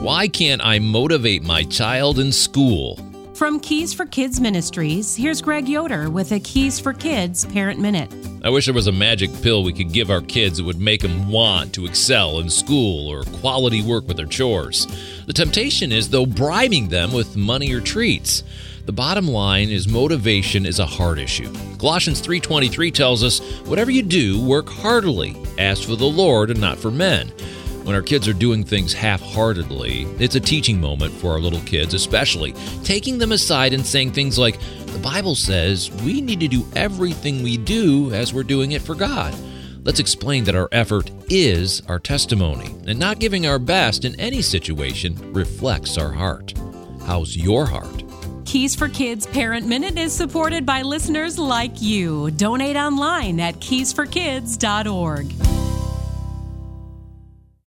Why can't I motivate my child in school? From Keys for Kids Ministries, here's Greg Yoder with a Keys for Kids Parent Minute. I wish there was a magic pill we could give our kids that would make them want to excel in school or quality work with their chores. The temptation is, though, bribing them with money or treats. The bottom line is motivation is a heart issue. Colossians 3:23 tells us, whatever you do, work heartily, as for the Lord and not for men. When our kids are doing things half-heartedly, it's a teaching moment for our little kids, especially taking them aside and saying things like, the Bible says we need to do everything we do as we're doing it for God. Let's explain that our effort is our testimony, and not giving our best in any situation reflects our heart. How's your heart? Keys for Kids Parent Minute is supported by listeners like you. Donate online at keysforkids.org.